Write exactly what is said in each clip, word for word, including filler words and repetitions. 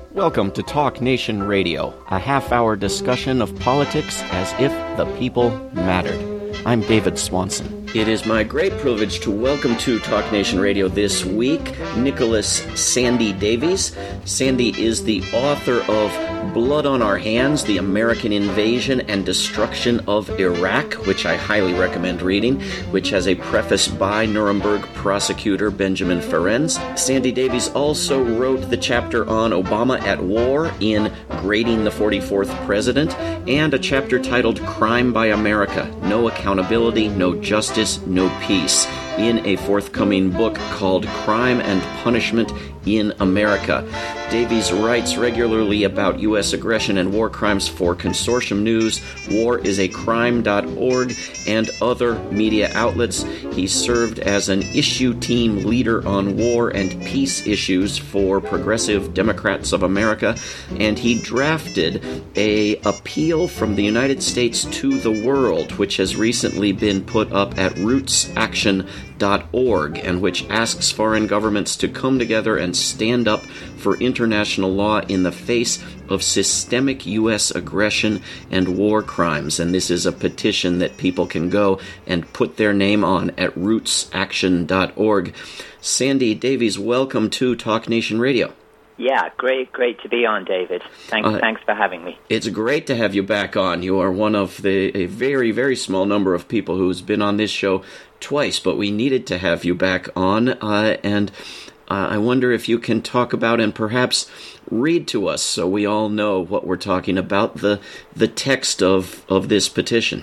Welcome to Talk Nation Radio, a half-hour discussion of politics as if the people mattered. I'm David Swanson. It is my great privilege to welcome to Talk Nation Radio this week Nicholas Sandy Davies. Sandy is the author of Blood on Our Hands, The American Invasion and Destruction of Iraq, which I highly recommend reading, which has a preface by Nuremberg prosecutor Benjamin Ferencz. Sandy Davies also wrote the chapter on Obama at War in Grading the forty-fourth President, and a chapter titled Crime by America, No Accountability, No Justice, No Peace, in a forthcoming book called Crime and Punishment in America. Davies writes regularly about U S aggression and war crimes for Consortium News, war is a crime dot org, and other media outlets. He served as an issue team leader on war and peace issues for Progressive Democrats of America, and he drafted a appeal from the United States to the world, which has recently been put up at roots action dot org, and which asks foreign governments to come together and stand up for international law in the face of systemic U S aggression and war crimes. And this is a petition that people can go and put their name on at roots action dot org. Sandy Davies, welcome to Talk Nation Radio. Yeah, great, great to be on, David. Thanks, uh, thanks for having me. It's great to have you back on. You are one of the a very, very small number of people who's been on this show twice, but we needed to have you back on, uh, and uh, I wonder if you can talk about and perhaps read to us so we all know what we're talking about, the the text of, of this petition.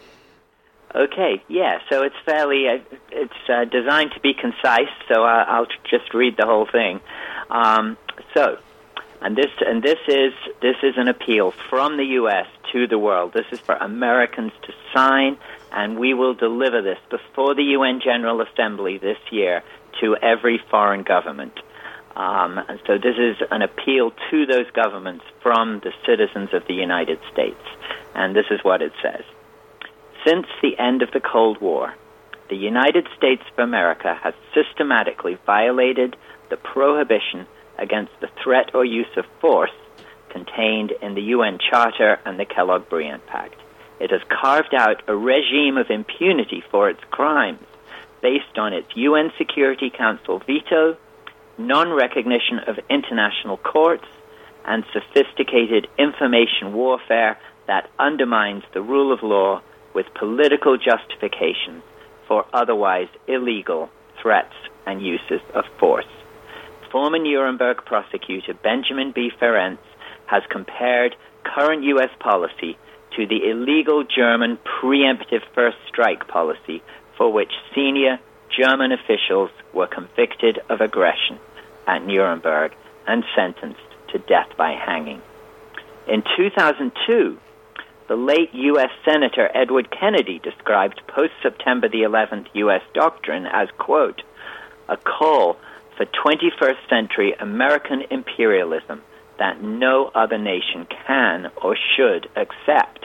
Okay, yeah, so it's fairly, uh, it's uh, designed to be concise, so uh, I'll just read the whole thing. Um, so, and this and this is this is an appeal from the U S to the world. This is for Americans to sign, and we will deliver this before the U N General Assembly this year to every foreign government. Um, and so this is an appeal to those governments from the citizens of the United States. And this is what it says. Since the end of the Cold War, the United States of America has systematically violated the prohibition against the threat or use of force contained in the U N Charter and the Kellogg-Briand Pact. It has carved out a regime of impunity for its crimes based on its U N Security Council veto, non-recognition of international courts, and sophisticated information warfare that undermines the rule of law with political justifications for otherwise illegal threats and uses of force. Former Nuremberg prosecutor Benjamin B. Ferencz has compared current U S policy to the illegal German preemptive first strike policy for which senior German officials were convicted of aggression at Nuremberg and sentenced to death by hanging. In two thousand two, the late U S Senator Edward Kennedy described post-September the eleventh U S doctrine as, quote, a call for twenty-first century American imperialism that no other nation can or should accept.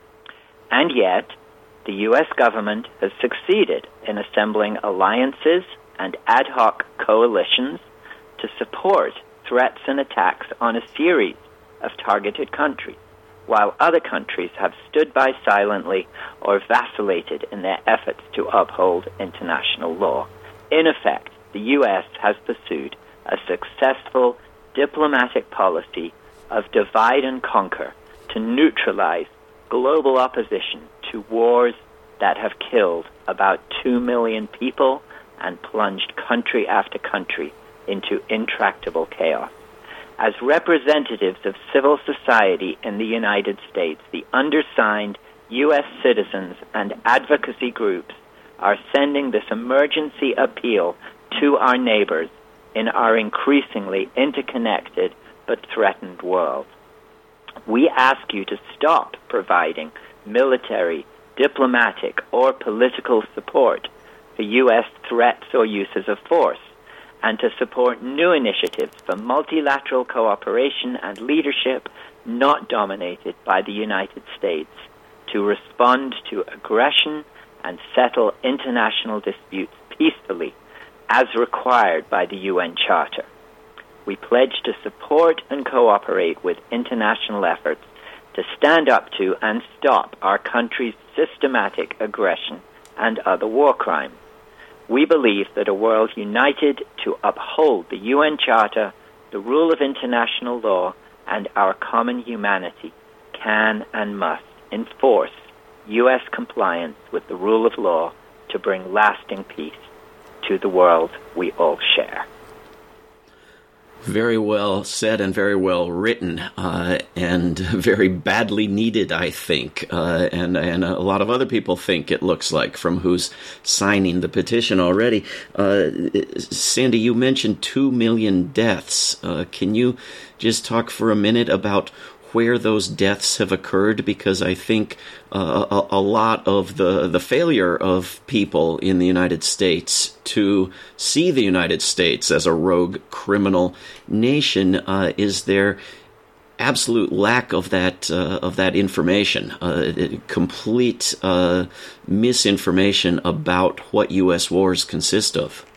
And yet, the U S government has succeeded in assembling alliances and ad hoc coalitions to support threats and attacks on a series of targeted countries, while other countries have stood by silently or vacillated in their efforts to uphold international law. In effect, the U S has pursued a successful diplomatic policy of divide and conquer to neutralize global opposition to wars that have killed about two million people and plunged country after country into intractable chaos. As representatives of civil society in the United States, the undersigned U S citizens and advocacy groups are sending this emergency appeal to our neighbors in our increasingly interconnected but threatened world. We ask you to stop providing military, diplomatic, or political support for U S threats or uses of force, and to support new initiatives for multilateral cooperation and leadership not dominated by the United States to respond to aggression and settle international disputes peacefully as required by the U N Charter. we pledge to support and cooperate with international efforts to stand up to and stop our country's systematic aggression and other war crimes. We believe that a world united to uphold the U N Charter, the rule of international law, and our common humanity can and must enforce U S compliance with the rule of law to bring lasting peace to the world we all share. Very well said and very well written, uh, and very badly needed, I think, uh, and and a lot of other people think, it looks like, from who's signing the petition already. Uh, Sandy, you mentioned two million deaths. Uh, can you just talk for a minute about where those deaths have occurred? Because I think uh, a, a lot of the, the failure of people in the United States to see the United States as a rogue criminal nation uh, is their absolute lack of that uh, of that information, uh, complete uh, misinformation about what U S wars consist of.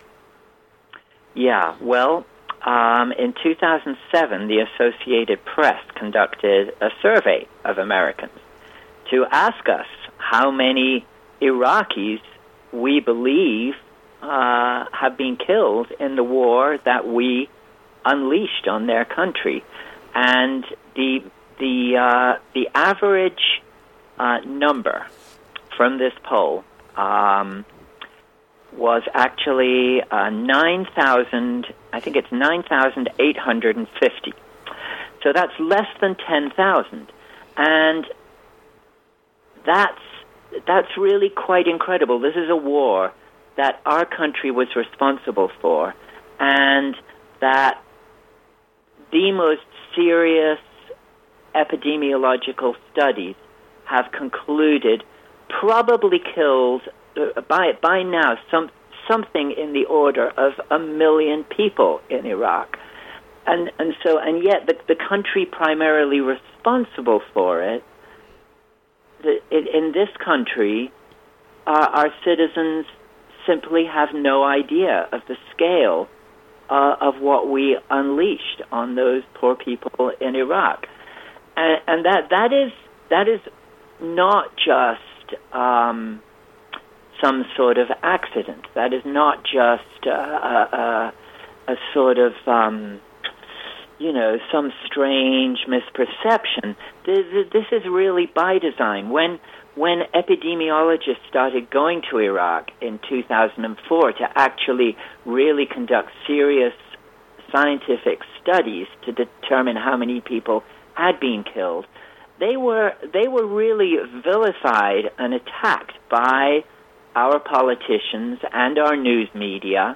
Yeah, well, Um, in two thousand seven, the Associated Press conducted a survey of Americans to ask us how many Iraqis we believe uh, have been killed in the war that we unleashed on their country. And the the uh, the average uh, number from this poll um, was actually uh, nine thousand. I think it's nine thousand eight hundred fifty. So that's less than ten thousand. And that's that's really quite incredible. This is a war that our country was responsible for, and that the most serious epidemiological studies have concluded probably killed uh, by by now some something in the order of a million people in Iraq. And and so and yet the the country primarily responsible for it, the, in, in this country, uh, our citizens simply have no idea of the scale uh, of what we unleashed on those poor people in Iraq. And, and that that is that is not just um, some sort of accident. That is not just uh, a, a, a sort of, um, you know, some strange misperception. This, this is really by design. When when epidemiologists started going to Iraq in two thousand four to actually really conduct serious scientific studies to determine how many people had been killed, they were they were really vilified and attacked by our politicians and our news media,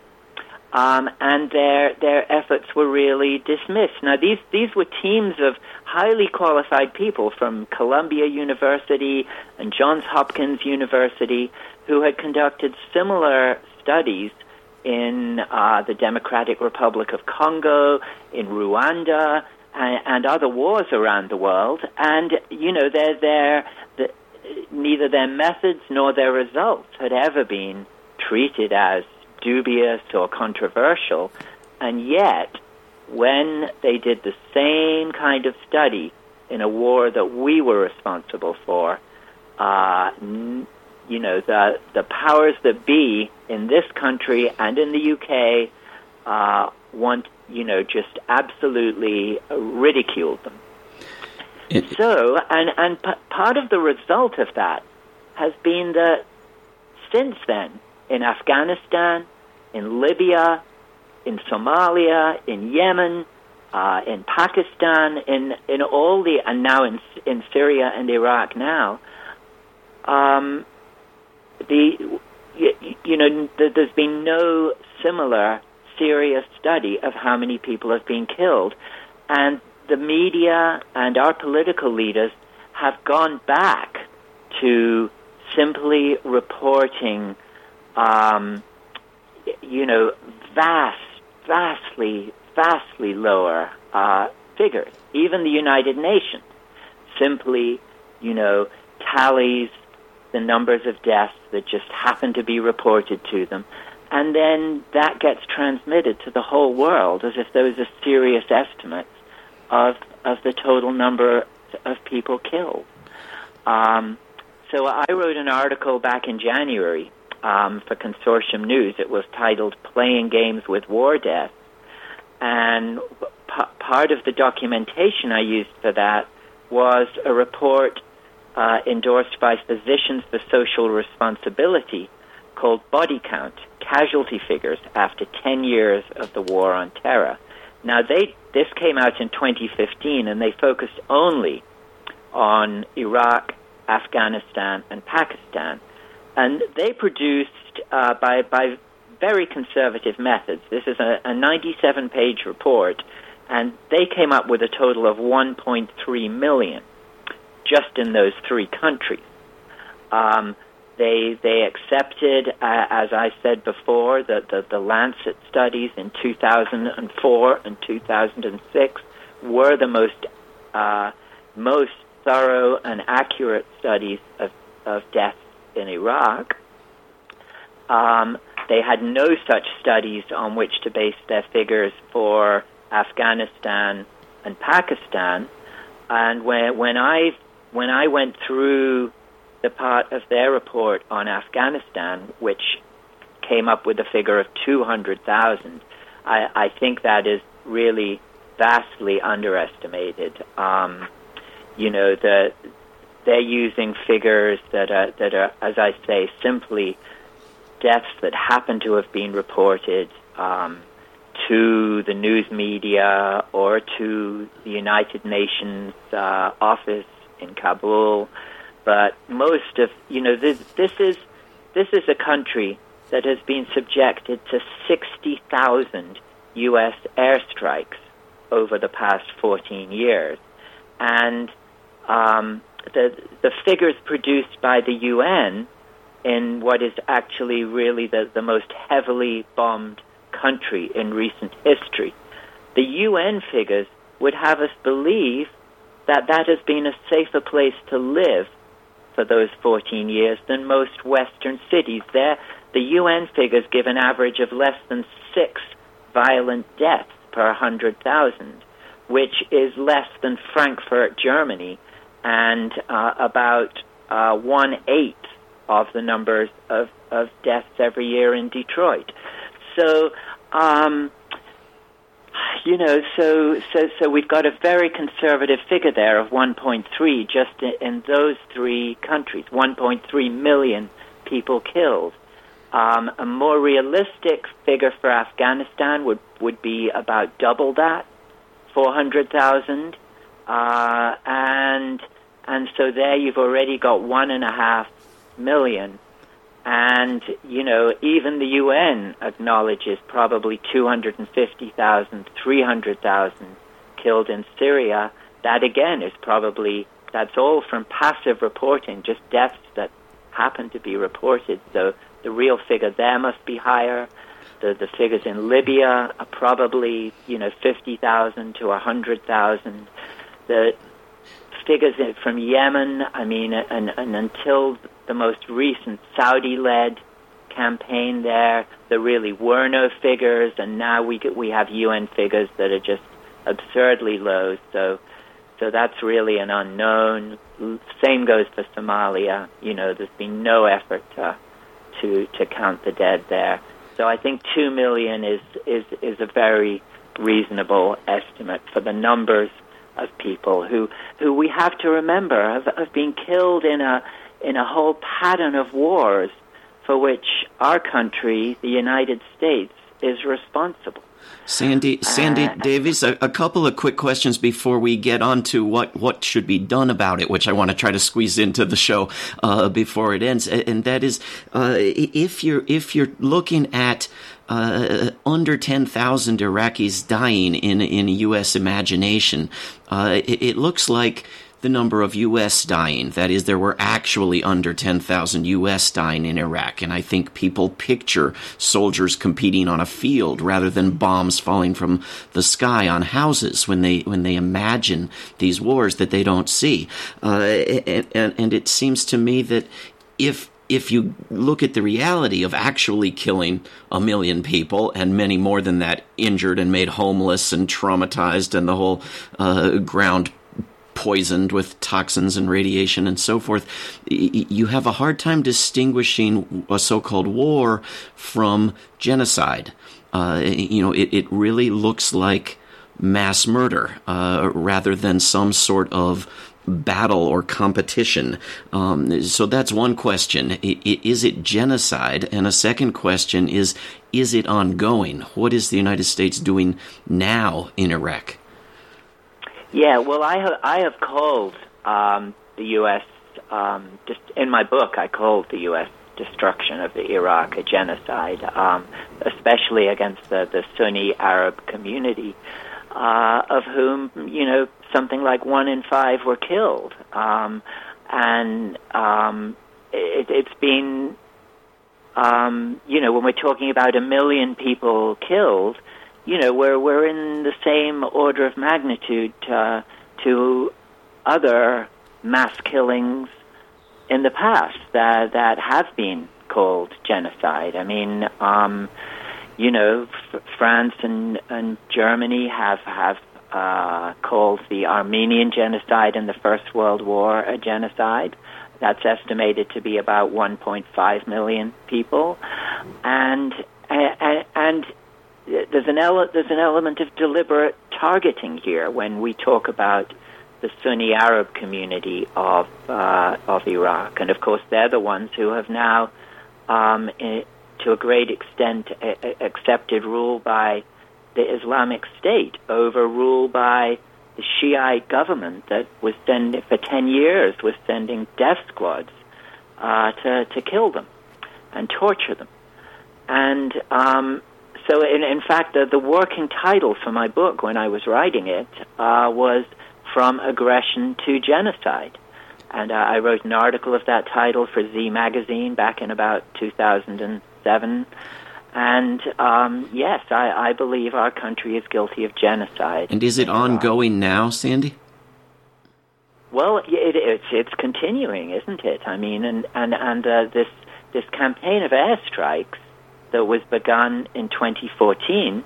um, and their their efforts were really dismissed. Now, these these were teams of highly qualified people from Columbia University and Johns Hopkins University who had conducted similar studies in uh, the Democratic Republic of Congo, in Rwanda, and, and other wars around the world. And, you know, they're, they're, the, neither their methods nor their results had ever been treated as dubious or controversial. And yet, when they did the same kind of study in a war that we were responsible for, uh, n- you know, the the powers that be in this country and in the U K uh, want, you know, just absolutely ridiculed them. It, so, and, and p- part of the result of that has been that since then, in Afghanistan, in Libya, in Somalia, in Yemen, uh, in Pakistan, in, in all the, and now in, in Syria and Iraq now, um, the, you, you know, there's been no similar serious study of how many people have been killed. And the media and our political leaders have gone back to simply reporting, um, you know, vast, vastly, vastly lower uh, figures. Even the United Nations simply, you know, tallies the numbers of deaths that just happen to be reported to them. and then that gets transmitted to the whole world as if those are serious estimates of of the total number of people killed. Um, so I wrote an article back in January um, for Consortium News. It was titled "Playing Games with War Death," and p- part of the documentation I used for that was a report uh, endorsed by Physicians for Social Responsibility called Body Count, Casualty Figures After ten years of the War on Terror. Now, they this came out in twenty fifteen, and they focused only on Iraq, Afghanistan, and Pakistan. And they produced, uh, by, by very conservative methods, this is a, a ninety-seven page report, and they came up with a total of one point three million just in those three countries. Um, They they accepted, uh, as I said before, the, the, the Lancet studies in two thousand four and two thousand six were the most uh, most thorough and accurate studies of, of deaths in Iraq. Um, they had no such studies on which to base their figures for Afghanistan and Pakistan. And when when I when I went through the part of their report on Afghanistan, which came up with a figure of two hundred thousand, I, I think that is really vastly underestimated. Um, you know, the, they're using figures that are, that are, as I say, simply deaths that happen to have been reported um, to the news media or to the United Nations uh, office in Kabul. But most of, you know, this, this is this is a country that has been subjected to sixty thousand U S airstrikes over the past fourteen years. And um, the the figures produced by the U N in what is actually really the, the most heavily bombed country in recent history, the U N figures would have us believe that that has been a safer place to live for those fourteen years than most Western cities. There, the U N figures give an average of less than six violent deaths per one hundred thousand, which is less than Frankfurt, Germany, and uh, about uh, one-eighth of the numbers of, of deaths every year in Detroit. So, um, you know, so, so so we've got a very conservative figure there of one point three just in, in those three countries, one point three million people killed. Um, a more realistic figure for Afghanistan would, would be about double that, four hundred thousand. Uh, and and so there you've already got one and a half million. And, you know, even the U N acknowledges probably two hundred fifty thousand, three hundred thousand killed in Syria. That, again, is probably, that's all from passive reporting, just deaths that happen to be reported. So the real figure there must be higher. The, the figures in Libya are probably, you know, fifty thousand to one hundred thousand. The figures from Yemen, I mean, and, and until the most recent Saudi-led campaign there, there really were no figures, and now we we have U N figures that are just absurdly low. So, so that's really an unknown. Same goes for Somalia. You know, there's been no effort to to, to count the dead there. So I think two million is is is a very reasonable estimate for the numbers of people who who we have to remember have, have been killed in a in a whole pattern of wars for which our country, the United States, is responsible. Sandy Sandy uh, Davies, a, a couple of quick questions before we get on to what, what should be done about it, which I want to try to squeeze into the show uh, before it ends. And that is, uh, if you're if you're looking at uh, under ten thousand Iraqis dying in in U S imagination, uh, it, it looks like the number of U S dying. That is, there were actually under ten thousand U S dying in Iraq. And I think people picture soldiers competing on a field rather than bombs falling from the sky on houses when they when they imagine these wars that they don't see. Uh, and, and, and it seems to me that if if you look at the reality of actually killing a million people and many more than that injured and made homeless and traumatized and the whole uh, ground poisoned with toxins and radiation and so forth, you have a hard time distinguishing a so-called war from genocide. Uh, you know, it, it really looks like mass murder uh, rather than some sort of battle or competition. Um, so that's one question. I, is it genocide? And a second question is, is it ongoing? What is the United States doing now in Iraq? Yeah, well, I have, I have called um, the U S, um, just in my book, I called the U S destruction of Iraq a genocide, um, especially against the, the Sunni Arab community, uh, of whom, you know, something like one in five were killed. Um, and um, it, it's been, um, you know, when we're talking about a million people killed, you know, we're, we're in the same order of magnitude uh, to other mass killings in the past that, that have been called genocide. I mean, um, you know, f- France and, and Germany have, have uh, called the Armenian genocide in the First World War a genocide. That's estimated to be about one point five million people. And, and, and There's an ele- there's an element of deliberate targeting here when we talk about the Sunni Arab community of uh, of Iraq, and of course they're the ones who have now, um, I- to a great extent, a- accepted rule by the Islamic State over rule by the Shiite government that was sending for ten years was sending death squads uh, to to kill them and torture them, and. Um, So, in, in fact, the, the working title for my book when I was writing it uh, was From Aggression to Genocide. And uh, I wrote an article of that title for Z Magazine back in about two thousand seven. And, um, yes, I, I believe our country is guilty of genocide. And is it ongoing now, Sandy? Well, it, it's it's continuing, isn't it? I mean, and, and, and uh, this this campaign of airstrikes that was begun in twenty fourteen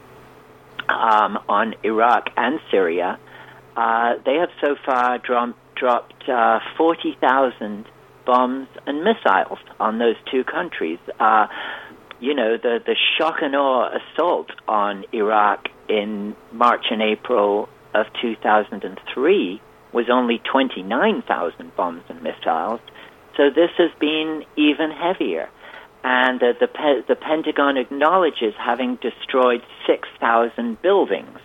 um, on Iraq and Syria, uh, they have so far drom- dropped uh, forty thousand bombs and missiles on those two countries. Uh, you know, the, the shock and awe assault on Iraq in March and April of two thousand three was only twenty-nine thousand bombs and missiles, so this has been even heavier. And uh, the, Pe- the Pentagon acknowledges having destroyed six thousand buildings.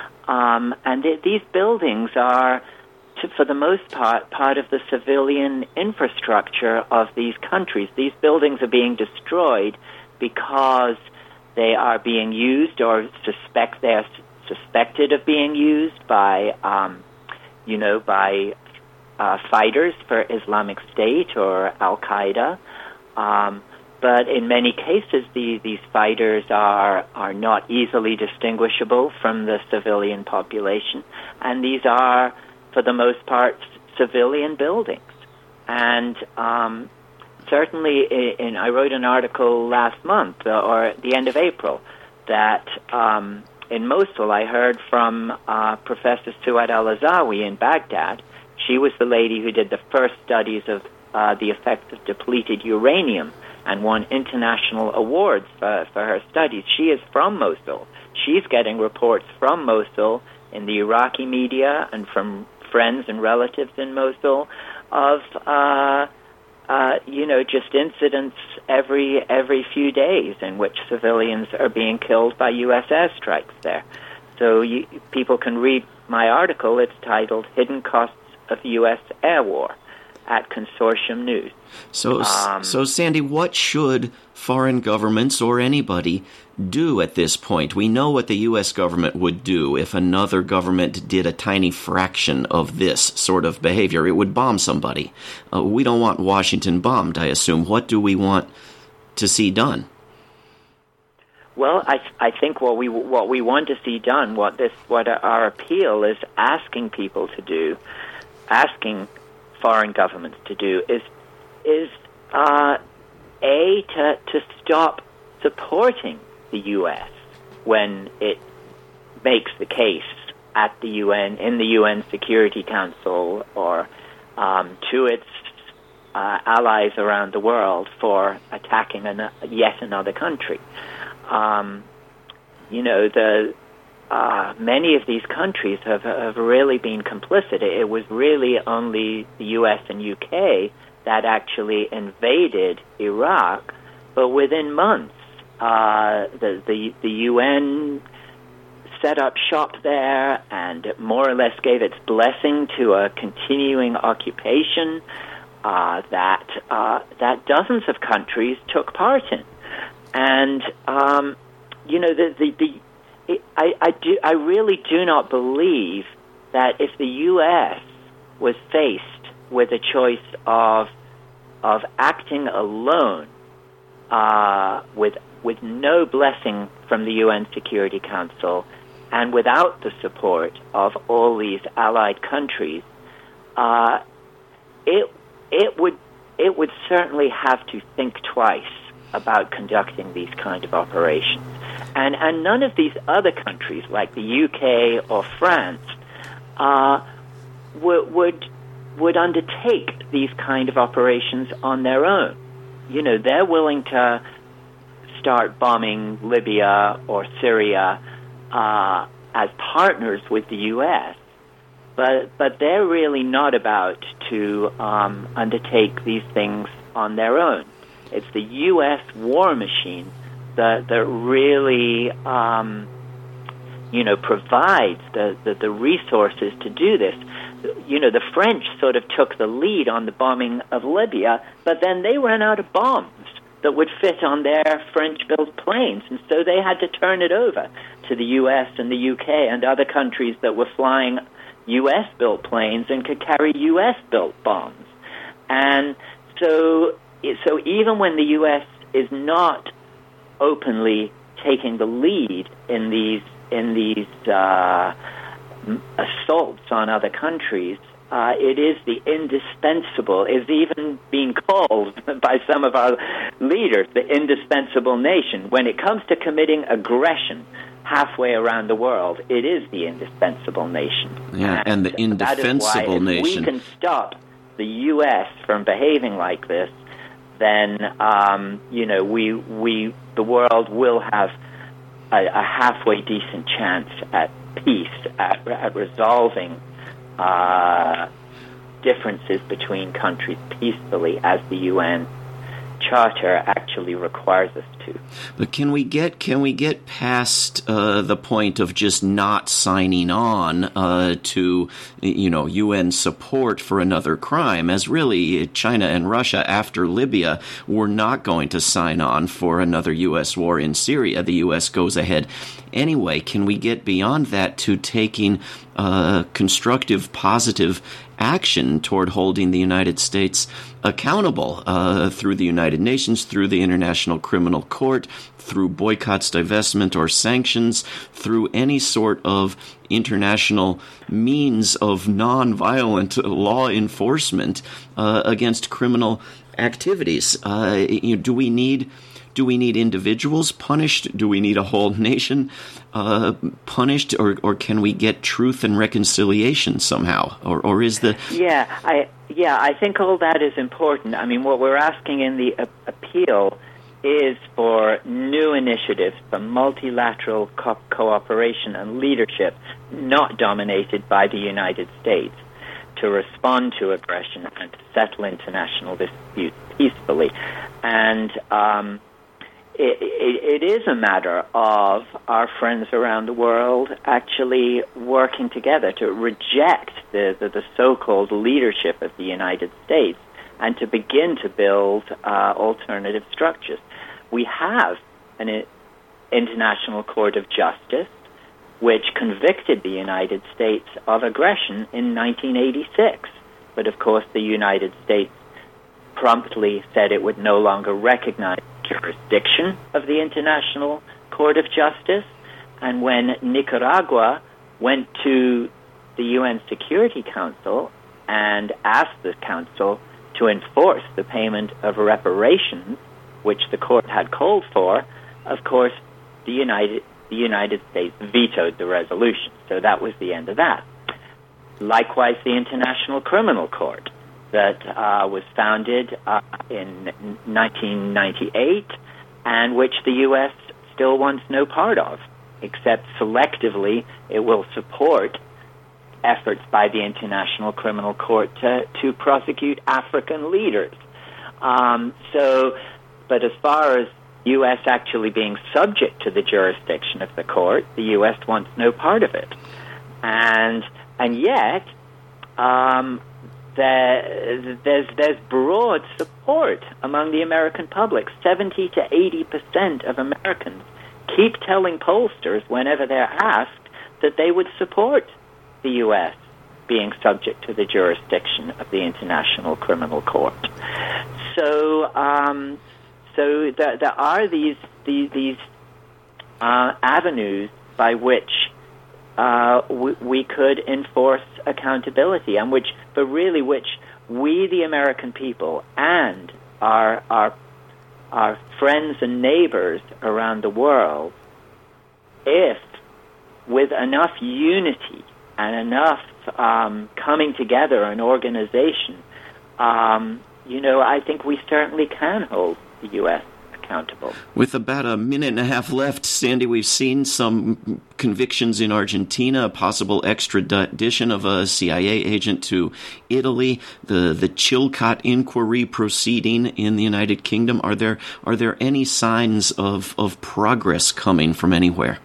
Um, and th- these buildings are, to, for the most part, part of the civilian infrastructure of these countries. These buildings are being destroyed because they are being used or suspect they are s- suspected of being used by, um, you know, by uh, fighters for Islamic State or Al-Qaeda. Um, But in many cases, the, these fighters are are not easily distinguishable from the civilian population, and these are, for the most part, civilian buildings. And um, certainly, in, I wrote an article last month, uh, or at the end of April, that um, in Mosul, I heard from uh, Professor Suad al-Azawi in Baghdad. She was the lady who did the first studies of uh, the effects of depleted uranium and won international awards for, for her studies. She is from Mosul. She's getting reports from Mosul in the Iraqi media and from friends and relatives in Mosul of, uh, uh, you know, just incidents every every few days in which civilians are being killed by U S airstrikes there. So you, people can read my article. It's titled Hidden Costs of U S Air War at Consortium News. So, um, so Sandy, what should foreign governments or anybody do at this point? We know what the U S government would do if another government did a tiny fraction of this sort of behavior. It would bomb somebody. Uh, we don't want Washington bombed, I assume. What do we want to see done? Well, I I think what we what we want to see done, what this what our appeal is asking people to do, asking foreign governments to do, is is uh, A, to, to stop supporting the U S when it makes the case at the U N, in the U N Security Council, or um, to its uh, allies around the world for attacking an, yet another country. Um, you know, the uh, many of these countries have, have really been complicit. It was really only the U S and U K that actually invaded Iraq, but within months, uh, the, the the U N set up shop there and more or less gave its blessing to a continuing occupation uh, that uh, that dozens of countries took part in. And um, you know, the the, the it, I I do I really do not believe that if the U S was faced with a choice of of acting alone uh, with with no blessing from the U N Security Council and without the support of all these allied countries, uh, it it would it would certainly have to think twice about conducting these kind of operations. And and none of these other countries, like the U K or France, uh, would would would undertake these kind of operations on their own. You know, they're willing to start bombing Libya or Syria uh, as partners with the U S, but but they're really not about to um, undertake these things on their own. It's the U S war machine that that really um, you know provides the, the the resources to do this. You know, the French sort of took the lead on the bombing of Libya, but then they ran out of bombs that would fit on their French-built planes, and so they had to turn it over to the U S and the U K and other countries that were flying U S-built planes and could carry U S-built bombs. And so, so even when the U S is not openly taking the lead in these in these uh, assaults on other countries, Uh, it is the indispensable, is even being called by some of our leaders, the indispensable nation. When it comes to committing aggression halfway around the world, it is the indispensable nation. Yeah, and, and the indefensible that is why nation. If we can stop the U S from behaving like this, then um, you know we we the world will have a, a halfway decent chance at peace, at, at resolving Uh, differences between countries peacefully, as the U N Charter actually requires us to. But can we get can we get past uh, the point of just not signing on uh, to you know U N support for another crime, as really China and Russia after Libya were not going to sign on for another U S war in Syria? The U S goes ahead anyway. Can we get beyond that to taking uh, constructive, positive action toward holding the United States accountable uh, through the United Nations, through the International Criminal Court, through boycotts, divestment, or sanctions, through any sort of international means of nonviolent law enforcement uh, against criminal activities? Uh, you know, do we need do we need individuals punished? Do we need a whole nation uh, punished, or or can we get truth and reconciliation somehow? Or or is the yeah I yeah I think all that is important. I mean, what we're asking in the uh, appeal is for new initiatives, for multilateral co- cooperation and leadership, not dominated by the United States, to respond to aggression and to settle international disputes peacefully. And um, it, it, it is a matter of our friends around the world actually working together to reject the, the, the so-called leadership of the United States and to begin to build uh, alternative structures. We have an International Court of Justice which convicted the United States of aggression in nineteen eighty-six. But of course the United States promptly said it would no longer recognize jurisdiction of the International Court of Justice. And when Nicaragua went to the U N Security Council and asked the Council to enforce the payment of reparations which the court had called for, of course, the United the United States vetoed the resolution. So that was the end of that. Likewise, the International Criminal Court that uh, was founded uh, in nineteen ninety-eight, and which the U S still wants no part of, except selectively it will support efforts by the International Criminal Court to, to prosecute African leaders. Um, so, but as far as U S actually being subject to the jurisdiction of the court, the U S wants no part of it. And and yet, um, there, there's there's broad support among the American public. seventy to eighty percent of Americans keep telling pollsters whenever they're asked that they would support the U S being subject to the jurisdiction of the International Criminal Court. So, um, so there, there are these these, these uh, avenues by which uh, we, we could enforce accountability, and which, but really, which we, the American people, and our our our friends and neighbors around the world, if with enough unity and enough um, coming together and organization, um, you know, I think we certainly can hold the U S accountable. With about a minute and a half left, Sandy, we've seen some convictions in Argentina, a possible extradition of a C I A agent to Italy, the the Chilcot inquiry proceeding in the United Kingdom. Are there are there any signs of, of progress coming from anywhere?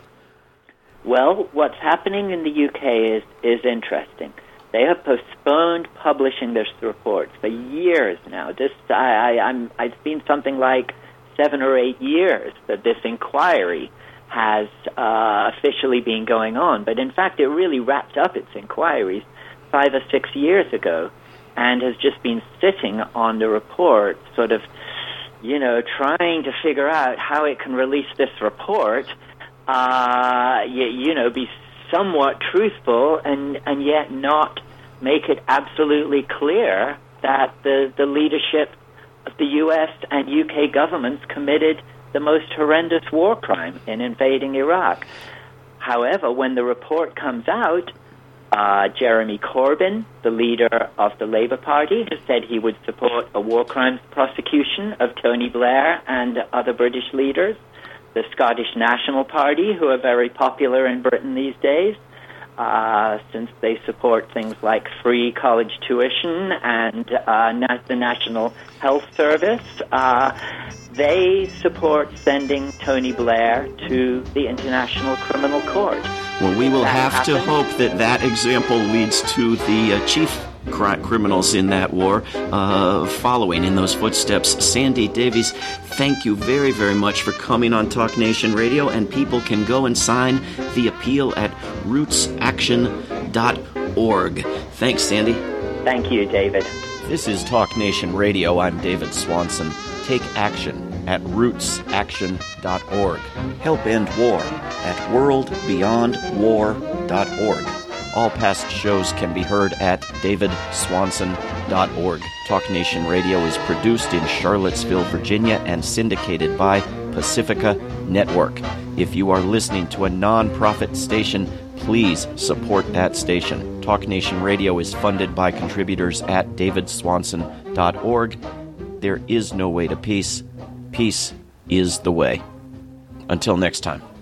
Well, what's happening in the U K is, is interesting. They have postponed publishing this report for years now. This I, I, I'm, I've seen something like seven or eight years that this inquiry has uh, officially been going on. But in fact, it really wrapped up its inquiries five or six years ago and has just been sitting on the report, sort of, you know, trying to figure out how it can release this report, uh, you, you know, be somewhat truthful and, and yet not make it absolutely clear that the, the leadership of the U S and U K governments committed the most horrendous war crime in invading Iraq. However, when the report comes out, uh, Jeremy Corbyn, the leader of the Labour Party, has said he would support a war crimes prosecution of Tony Blair and other British leaders. The Scottish National Party, who are very popular in Britain these days, uh, since they support things like free college tuition and uh, na- the National Health Service, uh, they support sending Tony Blair to the International Criminal Court. Well, we will that have happen? to hope that that example leads to the uh, chief cri- criminals in that war uh, following in those footsteps. Sandy Davies, thank you very, very much for coming on Talk Nation Radio, and people can go and sign the appeal at roots action dot org. Thanks, Sandy. Thank you, David. This is Talk Nation Radio. I'm David Swanson. Take action at roots action dot org. Help end war at world beyond war dot org. All past shows can be heard at david swanson dot org. Talk Nation Radio is produced in Charlottesville, Virginia, and syndicated by Pacifica Network. If you are listening to a non-profit station, please support that station. Talk Nation Radio is funded by contributors at david swanson dot org. There is no way to peace. Peace is the way. Until next time.